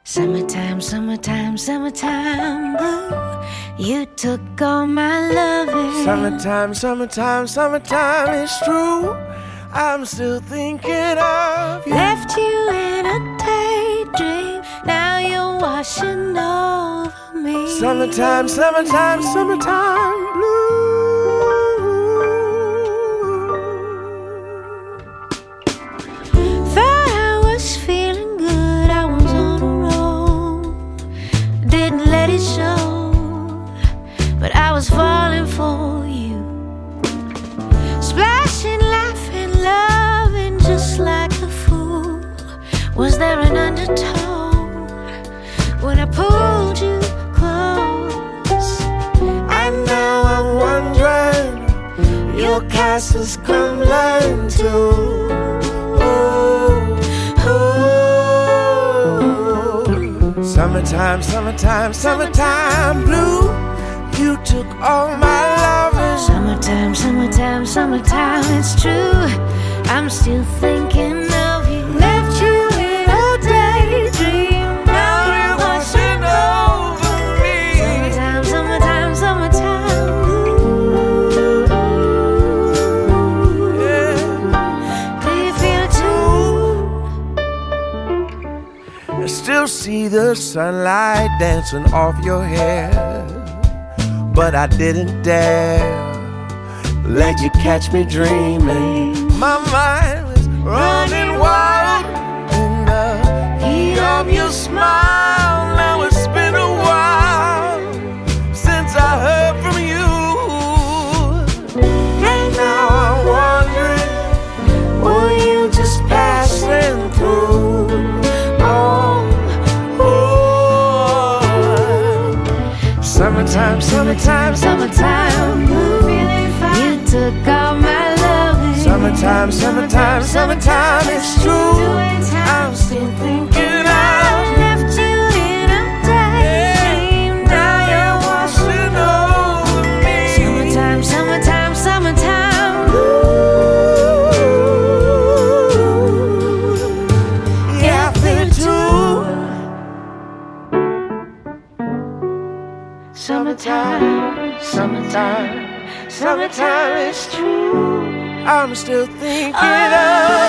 Summertime, summertime, summertime blue. You took all my loving. Summertime, summertime, summertime, it's true. I'm still thinking of you. Left you in a daydream. Now you're washing over me. Summertime, summertime, summertime blue. Thought I was feeling good, I was on a roll. Didn't let it show, but I was falling for you. Splashing, laughing, loving just like a fool. Was there an undertone when I pulled you close? And now I'm wondering, your castle's crumbling too. Summertime, summertime, summertime blue. You took all my loving. Summertime, summertime, summertime, it's true. I'm still thinking of you. Left you in a daydream. Now you're washing over me. Summertime, summertime, summertime. Yeah. Do you feel it too? I still see the sunlight dancing off your hair, but I didn't dare let you catch me dreaming. My mind was running wild in the heat of your smile. Now it's been a while since I heard from you, and now I'm wondering, were you just passing through? Summertime, summertime, summertime blue. Feeling fine. You took all my loving. Summertime, summertime, summertime, it's true. I'm still thinking of Left you in a daydream. Now you're washing over me. Summertime, summertime, summertime. you. Yeah, I feel it too. Summertime, summertime, summertime, it's true. I'm still thinking of